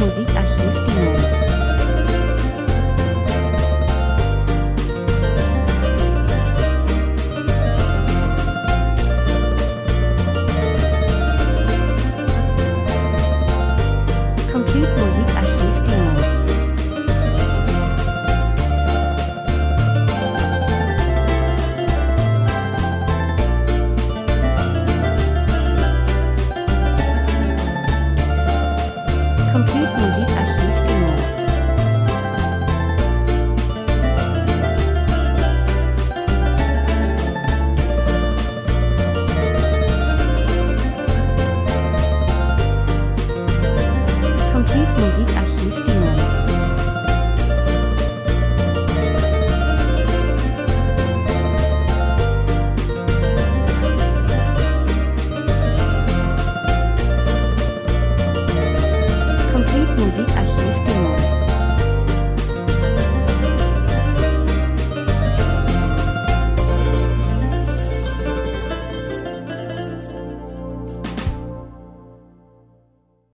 Musikarchiv dienen. Complete Musikarchiv dienen. Complete Musikarchiv dienen. Complete Musikarchiv dienen. Complete Musikarchiv